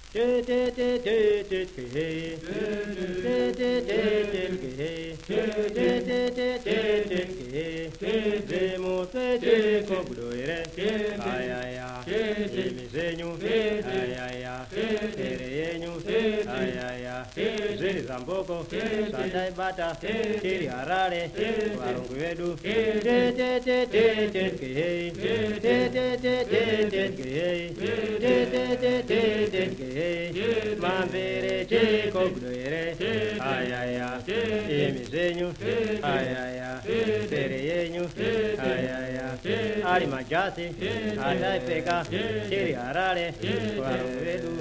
Zamboko, Sandai Bata, Tiri Arare, Warunguedu, Mambere, Cogdoere, Ayaya, Emizenyu, Ayaya, Tereyenyu, Ayaya, Arimajati, Adai Peka, Tiri Arare, Warunguedu,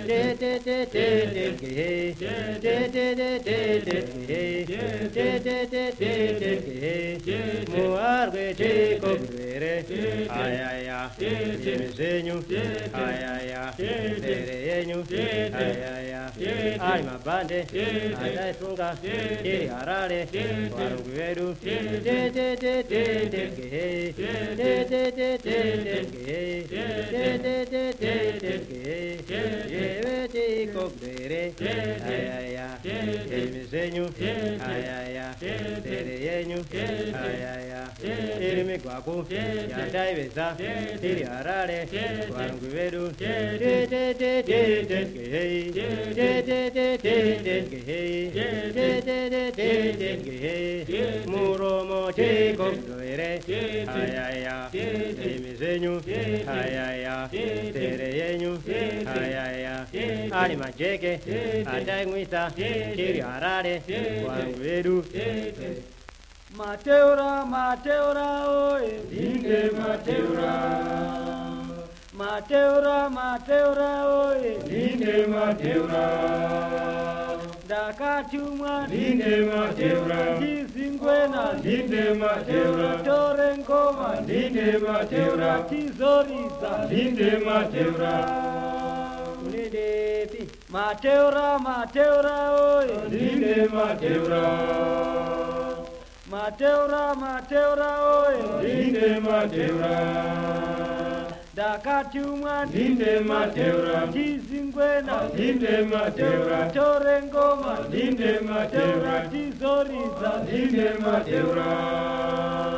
Muargue Chico Guere, Ayaya, Yemizenyu, Ayaya, Tereyenyu, Ayaya, Alma Bande, Adai Tunga, Kiri Arare, Warunguedu, Ayaya, Emizenyu, Ayaya, Tereyenyu, Ayaya, Irimigwaku, Yandai Vesa, Tiri Arare, Warunguedu, Muromo Chico Guere, Ayaya, Emizenyu, Ayaya, Tereyenyu, Ayaya, Alima Jeke, Adai Mwita, Kiri Arare, Warunguedu, Mateura, Mateura, oe, Inde Mateura, Mateura, Mateura, oe, Inde Mateura, Dakatumwa, Inde Mateura, Tizingwena, Inde Mateura, Torengoma, Inde Mateura, Tizoriza, Inde Mateura, Unedepi, Mateura, Mateura, oe, Inde Mateura, Mateura, Mateura, oe, Inde Mateura, Dakatumwa, Inde Mateura, Tizingwena, Inde Mateura, Torengoma, Inde Mateura, Tizoriza, Inde Mateura.